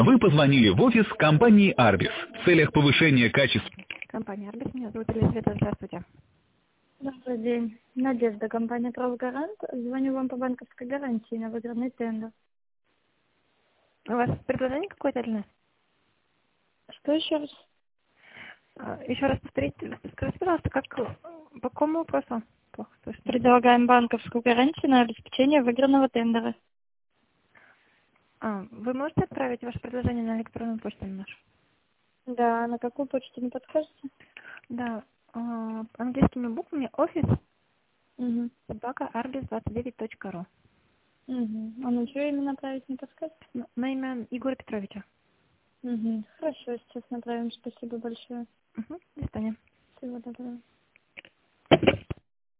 Вы позвонили в офис компании «Арбис» в целях повышения качества. Компания «Арбис», меня зовут Елизавета, здравствуйте. Добрый день. Надежда, компания «Правгарант». Звоню вам по банковской гарантии на выигранный тендер. У вас предложение какое-то для нас? Что еще раз? Еще раз повторите, скажите, пожалуйста, по какому вопросу? Плохо слышно. Предлагаем банковскую гарантию на обеспечение выигранного тендера. Вы можете отправить ваше предложение на электронную почту нашу? Да, на какую почту не подскажете? Да, английскими буквами офис Угу. @arbis29.ru. Угу. А на чье имя направить не подскажете? На имя Егора Петровича. Угу. Хорошо, сейчас направим. Спасибо большое. До свидания. Всего доброго.